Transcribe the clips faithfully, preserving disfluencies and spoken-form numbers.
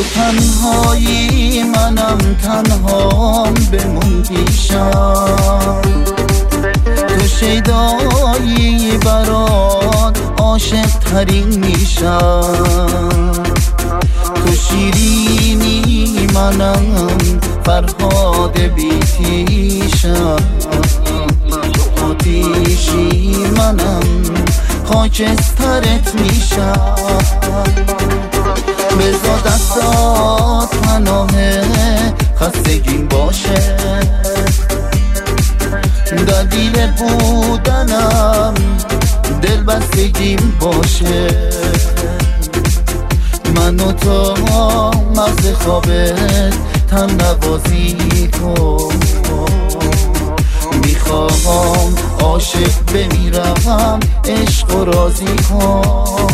تنهایی منم تنهام بمون پیشم، تو شیدایی برات عاشق ترین میشم، تو شیرینی منم فرهاد بیتیشم، آتیشی منم خاکسترت میشم. بذار دستات پناه خستگیم باشه، دلیل بودنم دل بستگیم باشه، من و تو مغز خوابت تن نوازی کن، میخوام عاشق بمیرم عشق و راضی کن،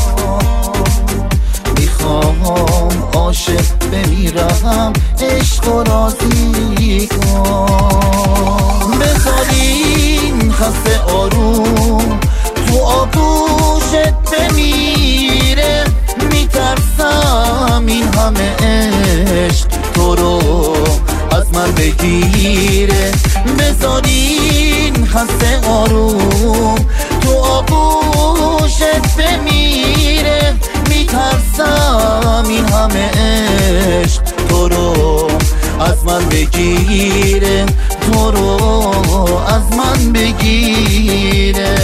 میخوام عاشق بمیرم عشق و راضی کن. بذارین خسته آروم تو آغوشت بمیره، میترسم این همه عشق تو رو از من بگیره. بذارین خسته آروم تو آغوشت بمیره، میترسم این همه عشق تو رو از من بگیره، تو رو از من بگیره.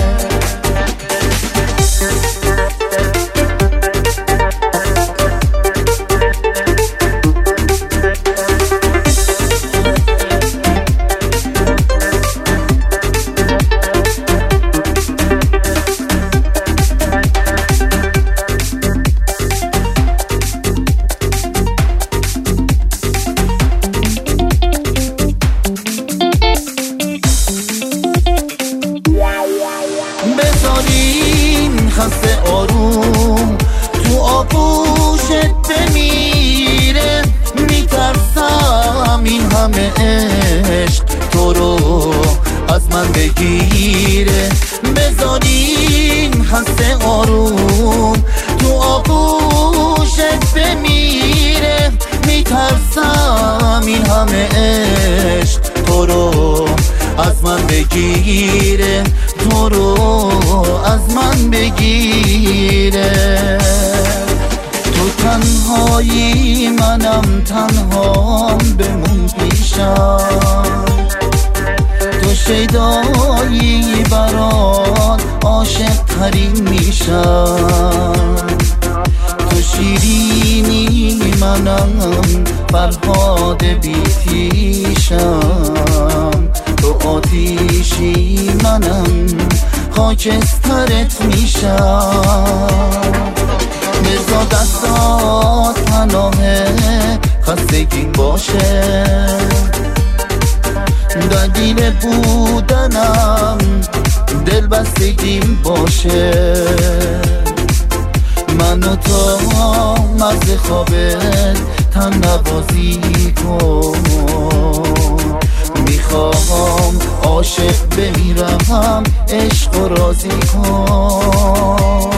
بذارین خسته آروم تو آغوشت بمیره، میترسم این همه عشق تو رو از من بگیره. بذارین خسته آروم تو آغوشت بمیره، میترسم این همه عشق تو رو از من بگیره، تو رو از من بگیره. تو تنهایی منم تنهام بمون پیشم، تو شیدایی برات عاشق ترین میشم، تو شیرینی منم فرهاد بیتیشم، تو آتیشی منم خاکسترت میشم. بذار دستات پناه خستگیم باشه، دلیل بودنم دل بستگیم باشه، من و تو مغز خوابت تن نوازی کن، میخوام عاشق بمیرم عشق و راضی کن،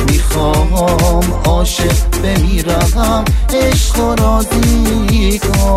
میخوام عاشق بمیرم عشق و راضی کن.